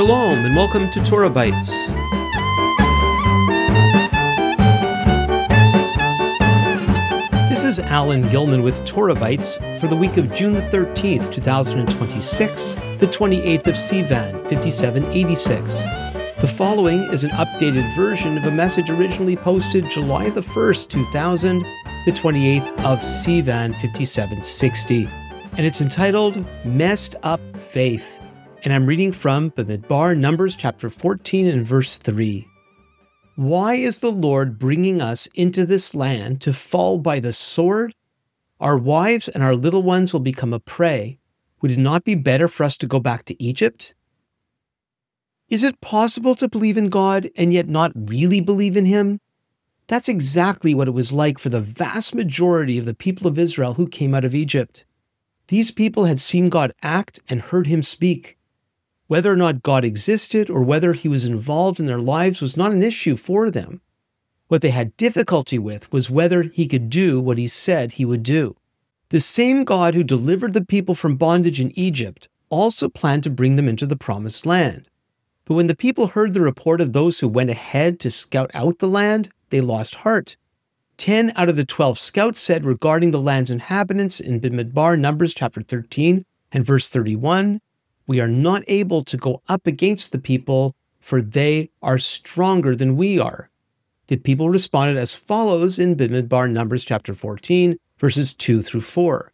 Shalom and welcome to Torah Bites. This is Alan Gilman with Torah Bites for the week of June the 13th, 2026, the 28th of Sivan, 5786. The following is an updated version of a message originally posted July the 1st, 2000, the 28th of Sivan, 5760. And it's entitled, Messed Up Faith. And I'm reading from Bamidbar, Numbers chapter 14 and verse 3. Why is the Lord bringing us into this land to fall by the sword? Our wives and our little ones will become a prey. Would it not be better for us to go back to Egypt? Is it possible to believe in God and yet not really believe in Him? That's exactly what it was like for the vast majority of the people of Israel who came out of Egypt. These people had seen God act and heard Him speak. Whether or not God existed or whether He was involved in their lives was not an issue for them. What they had difficulty with was whether He could do what He said He would do. The same God who delivered the people from bondage in Egypt also planned to bring them into the promised land. But when the people heard the report of those who went ahead to scout out the land, they lost heart. 10 out of the 12 scouts said regarding the land's inhabitants in Bamidbar, Numbers chapter 13 and verse 31, "We are not able to go up against the people, for they are stronger than we are." The people responded as follows in Bamidbar, Numbers chapter 14, verses 2 through 4.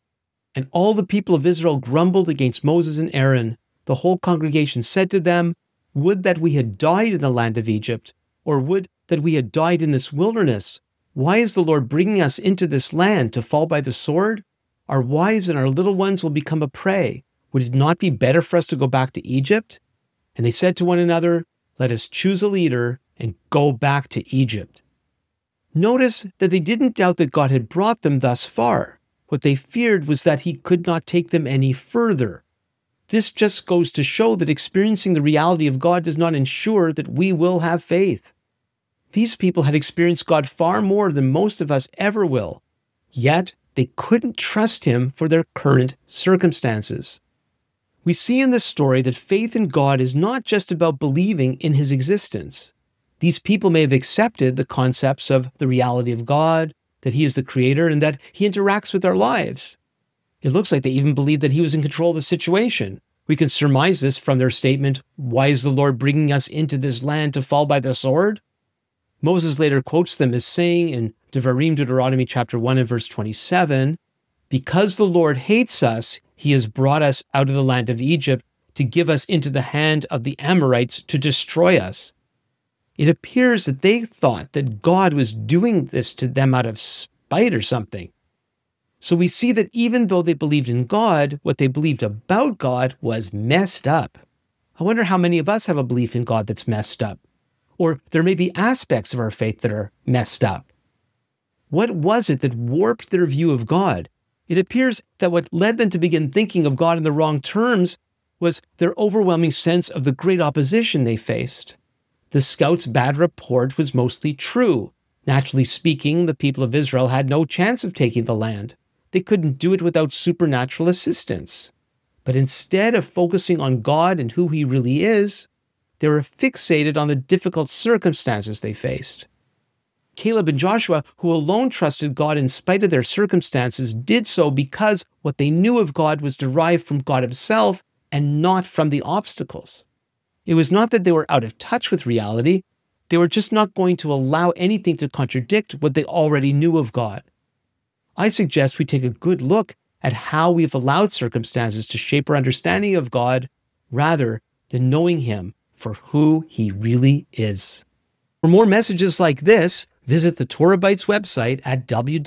And all the people of Israel grumbled against Moses and Aaron. The whole congregation said to them, "Would that we had died in the land of Egypt, or would that we had died in this wilderness. Why is the Lord bringing us into this land to fall by the sword? Our wives and our little ones will become a prey. Would it not be better for us to go back to Egypt?" And they said to one another, "Let us choose a leader and go back to Egypt." Notice that they didn't doubt that God had brought them thus far. What they feared was that He could not take them any further. This just goes to show that experiencing the reality of God does not ensure that we will have faith. These people had experienced God far more than most of us ever will, yet they couldn't trust Him for their current circumstances. We see in this story that faith in God is not just about believing in His existence. These people may have accepted the concepts of the reality of God, that He is the Creator, and that He interacts with our lives. It looks like they even believed that He was in control of the situation. We can surmise this from their statement, "Why is the Lord bringing us into this land to fall by the sword?" Moses later quotes them as saying in Deuteronomy chapter 1 and verse 27, "Because the Lord hates us, He has brought us out of the land of Egypt to give us into the hand of the Amorites to destroy us." It appears that they thought that God was doing this to them out of spite or something. So we see that even though they believed in God, what they believed about God was messed up. I wonder how many of us have a belief in God that's messed up. Or there may be aspects of our faith that are messed up. What was it that warped their view of God? It appears that what led them to begin thinking of God in the wrong terms was their overwhelming sense of the great opposition they faced. The scouts' bad report was mostly true. Naturally speaking, the people of Israel had no chance of taking the land. They couldn't do it without supernatural assistance. But instead of focusing on God and who He really is, they were fixated on the difficult circumstances they faced. Caleb and Joshua, who alone trusted God in spite of their circumstances, did so because what they knew of God was derived from God Himself and not from the obstacles. It was not that they were out of touch with reality, they were just not going to allow anything to contradict what they already knew of God. I suggest we take a good look at how we've allowed circumstances to shape our understanding of God rather than knowing Him for who He really is. For more messages like this, visit the Torah Bites website at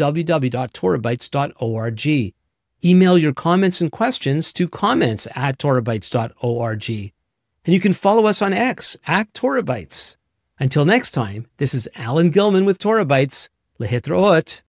www.torahbites.org. Email your comments and questions to comments@torahbites.org. And you can follow us on X @TorahBites. Until next time, this is Alan Gilman with Torah Bites. Lehitraot.